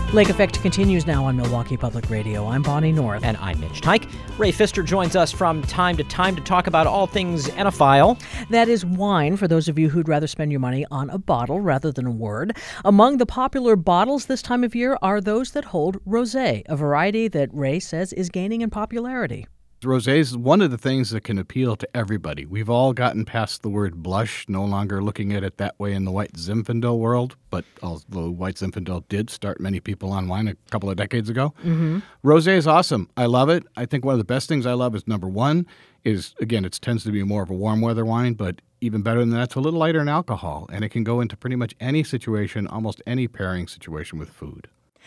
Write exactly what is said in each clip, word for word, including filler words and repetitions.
Lake Effect continues now on Milwaukee Public Radio. I'm Bonnie North. And I'm Mitch Tyke. Ray Pfister joins us from time to time to talk about all things enophile. That is wine, for those of you who'd rather spend your money on a bottle rather than a word. Among the popular bottles this time of year are those that hold rosé, a variety that Ray says is gaining in popularity. Rosé is one of the things that can appeal to everybody. We've all gotten past the word blush, no longer looking at it that way in the white Zinfandel world, but although white Zinfandel did start many people on wine a couple of decades ago. Mm-hmm. Rosé is awesome. I love it. I think one of the best things I love is, number one, is, again, it tends to be more of a warm weather wine, but even better than that, it's a little lighter in alcohol, and it can go into pretty much any situation, almost any pairing situation with food.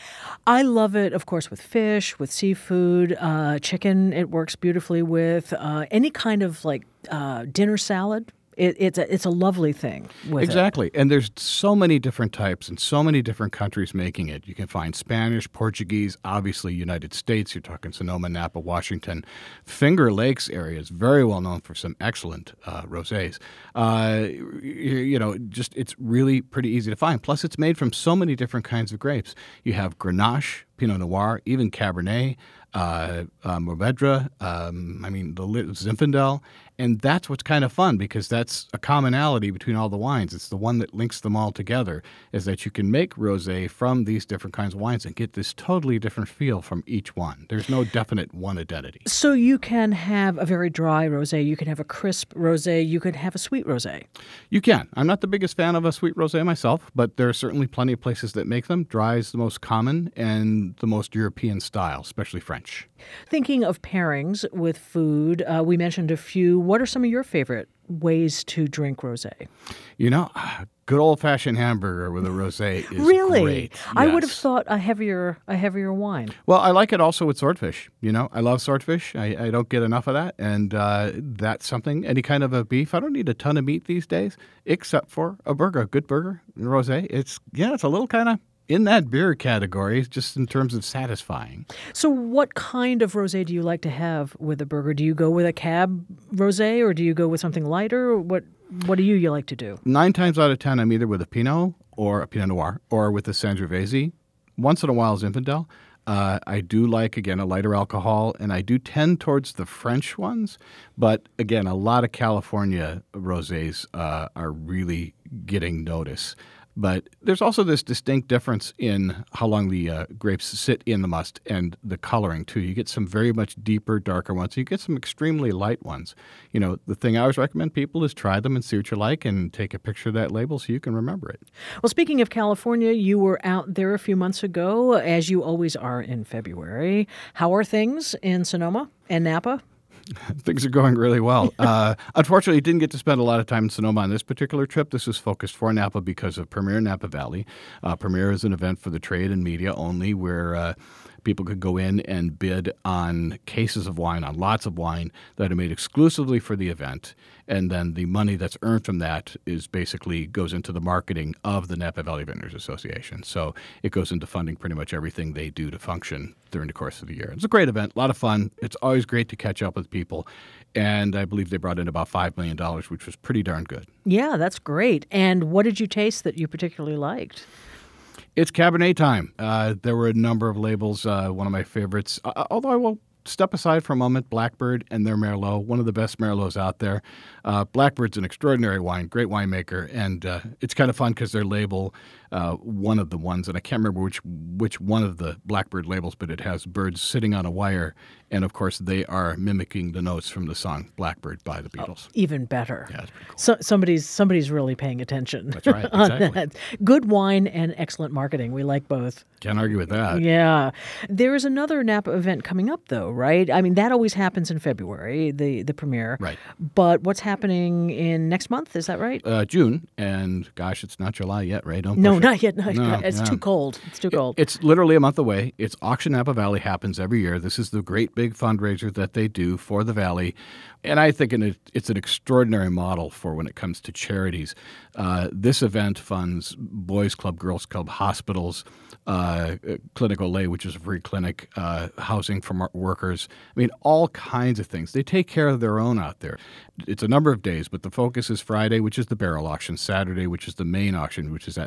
I love it, of course, with fish, with seafood, uh, chicken. It works beautifully with uh, any kind of like uh, dinner salad. It, it's a, it's a lovely thing with Exactly. it. And there's so many different types and so many different countries making it. You can find Spanish, Portuguese, obviously United States. You're talking Sonoma, Napa, Washington. Finger Lakes area is very well known for some excellent uh, rosés. Uh, you, you know, just it's really pretty easy to find. Plus, it's made from so many different kinds of grapes. You have Grenache, Pinot Noir, even Cabernet, uh, uh, Mourvedre, um, I mean, the Zinfandel. And that's what's kind of fun, because that's a commonality between all the wines. It's the one that links them all together, is that you can make rosé from these different kinds of wines and get this totally different feel from each one. There's no definite one identity. So you can have a very dry rosé, you can have a crisp rosé, you could have a sweet rosé. You can. I'm not the biggest fan of a sweet rosé myself, but there are certainly plenty of places that make them. Dry is the most common and the most European style, especially French. Thinking of pairings with food, uh, we mentioned a few. What are some of your favorite ways to drink rosé? You know, a good old-fashioned hamburger with a rosé is really? great. I would have Yes. thought a heavier a heavier wine. Well, I like it also with swordfish. You know, I love swordfish. I, I don't get enough of that. And uh, that's something, any kind of a beef. I don't need a ton of meat these days, except for a burger, a good burger, rosé. It's, yeah, it's a little kind of in that beer category, just in terms of satisfying. So what kind of rosé do you like to have with a burger? Do you go with a Cab rosé, or do you go with something lighter? What What do you, you like to do? Nine times out of ten, I'm either with a Pinot or a Pinot Noir or with a Sangiovese. Once in a while, Zinfandel. Uh, I do like, again, a lighter alcohol, and I do tend towards the French ones. But, again, a lot of California rosés uh, are really getting notice. But there's also this distinct difference in how long the uh, grapes sit in the must and the coloring, too. You get some very much deeper, darker ones. You get some extremely light ones. You know, the thing I always recommend people is try them and see what you like and take a picture of that label so you can remember it. Well, speaking of California, you were out there a few months ago, as you always are in February. How are things in Sonoma and Napa? Things are going really well. Uh, unfortunately, didn't get to spend a lot of time in Sonoma on this particular trip. This was focused for Napa because of Premier Napa Valley. Uh, Premier is an event for the trade and media only, where uh, people could go in and bid on cases of wine, on lots of wine that are made exclusively for the event. And then the money that's earned from that is basically goes into the marketing of the Napa Valley Vintners Association. So it goes into funding pretty much everything they do to function during the course of the year. It's a great event, a lot of fun. It's always great to catch up with people. And I believe they brought in about five million dollars, which was pretty darn good. Yeah, that's great. And what did you taste that you particularly liked? It's Cabernet time. Uh, there were a number of labels. Uh, one of my favorites, uh, although I will step aside for a moment, Blackbird and their Merlot, one of the best Merlots out there. Uh, Blackbird's an extraordinary wine, great winemaker, and uh, it's kind of fun because their label, uh, one of the ones, and I can't remember which which one of the Blackbird labels, but it has birds sitting on a wire, and of course they are mimicking the notes from the song Blackbird by the Beatles. Oh, even better. Yeah, that's pretty cool. So, somebody's somebody's really paying attention. That's right, on exactly. that. Good wine and excellent marketing. We like both. Can't argue with that. Yeah. There is another Napa event coming up, though, right? I mean, that always happens in February, the, the premiere. Right. But what's happening in next month? Is that right? Uh, June, and gosh, it's not July yet, Ray. Don't No, push it. not yet. No, No, it's no. too cold. It's too cold. It- it's literally a month away. It's Auction Napa Valley, happens every year. This is the great big fundraiser that they do for the Valley. And I think it, it's an extraordinary model for when it comes to charities. Uh, this event funds Boys Club, Girls Club, hospitals, uh, Clinical Lay, which is a free clinic, uh, housing for workers. I mean, all kinds of things. They take care of their own out there. It's a number of days, but the focus is Friday, which is the barrel auction, Saturday, which is the main auction, which is at uh,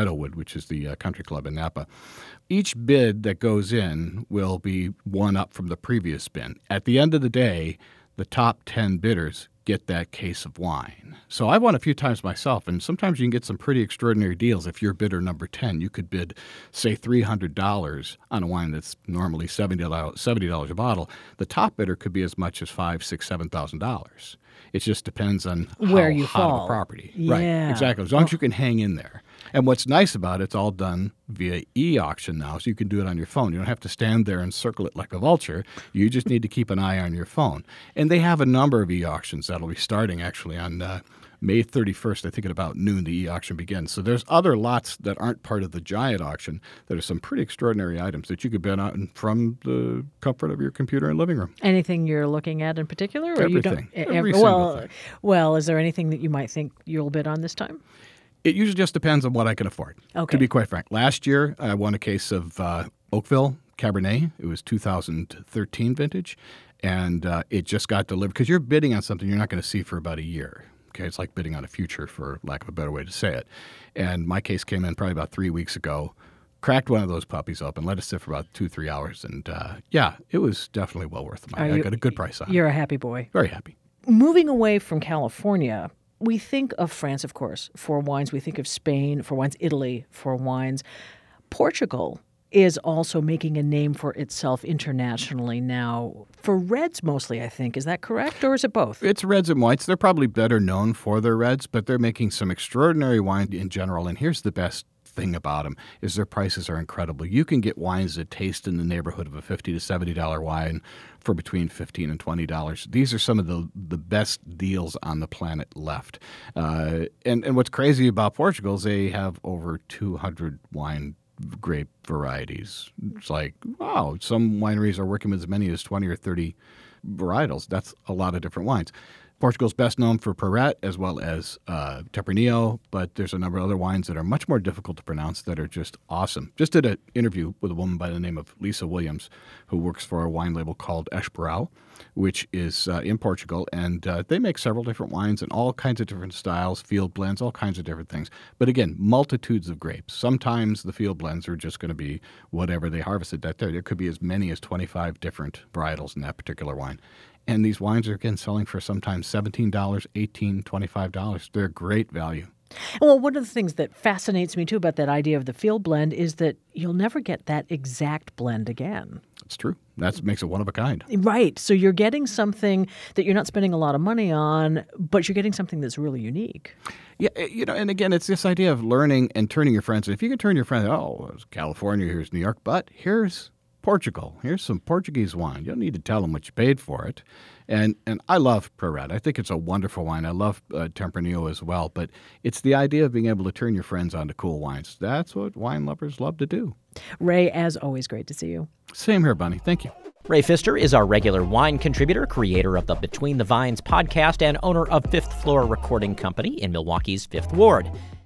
Meadowood, which is the uh, country club in Napa. Each bid that goes in will be one up from the previous bin. At the end of the day, the top ten bidders get that case of wine. So I've won a few times myself, and sometimes you can get some pretty extraordinary deals. If you're bidder number ten, you could bid, say, three hundred dollars on a wine that's normally seventy dollars a bottle. The top bidder could be as much as five thousand dollars, six thousand dollars, seven thousand dollars. It just depends on where how you hot fall. of a property. Yeah. Right, exactly. As long as you can hang in there. And what's nice about it, it's all done via e-auction now, so you can do it on your phone. You don't have to stand there and circle it like a vulture. You just need to keep an eye on your phone. And they have a number of e-auctions that'll be starting actually on uh, May thirty-first. I think at about noon the e-auction begins. So there's other lots that aren't part of the giant auction that are some pretty extraordinary items that you could bid on from the comfort of your computer and living room. Anything you're looking at in particular? Or Everything. You don't, Every ev- single well, thing. well, is there anything that you might think you'll bid on this time? It usually just depends on what I can afford, Okay. to be quite frank. Last year, I won a case of uh, Oakville Cabernet. It was two thousand thirteen vintage, and uh, it just got delivered. Because you're bidding on something you're not going to see for about a year. Okay, it's like bidding on a future, for lack of a better way to say it. And my case came in probably about three weeks ago. Cracked one of those puppies open, let it sit for about two, three hours. And uh, yeah, it was definitely well worth the money. Are I you- got a good price on it. You're a happy boy. Very happy. Moving away from California, we think of France, of course, for wines. We think of Spain for wines, Italy for wines. Portugal is also making a name for itself internationally now, for reds mostly, I think. Is that correct, or is it both? It's reds and whites. They're probably better known for their reds, but they're making some extraordinary wine in general. And here's the best thing about them is their prices are incredible. You can get wines that taste in the neighborhood of a fifty to seventy dollars wine for between fifteen and twenty dollars. These are some of the, the best deals on the planet left. Uh, and, and what's crazy about Portugal is they have over two hundred wine grape varieties. It's like, wow, some wineries are working with as many as twenty or thirty varietals. That's a lot of different wines. Portugal's best known for Perret as well as uh, Tempranillo, but there's a number of other wines that are much more difficult to pronounce that are just awesome. Just did an interview with a woman by the name of Lisa Williams, who works for a wine label called Esparau, which is uh, in Portugal, and uh, they make several different wines in all kinds of different styles, field blends, all kinds of different things. But again, multitudes of grapes. Sometimes the field blends are just going to be whatever they harvested that day. There could be as many as twenty-five different varietals in that particular wine. And these wines are, again, selling for sometimes seventeen dollars, eighteen dollars, twenty-five dollars. They're great value. Well, one of the things that fascinates me, too, about that idea of the field blend is that you'll never get that exact blend again. It's true. That makes it one of a kind. Right. So you're getting something that you're not spending a lot of money on, but you're getting something that's really unique. Yeah, you know, and again, it's this idea of learning and turning your friends. If you can turn your friends, oh, it's California, here's New York, but here's Portugal. Here's some Portuguese wine. You don't need to tell them what you paid for it. And and I love Perret. I think it's a wonderful wine. I love uh, Tempranillo as well. But it's the idea of being able to turn your friends onto cool wines. That's what wine lovers love to do. Ray, as always, great to see you. Same here, Bunny. Thank you. Ray Pfister is our regular wine contributor, creator of the Between the Vines podcast, and owner of Fifth Floor Recording Company in Milwaukee's Fifth Ward.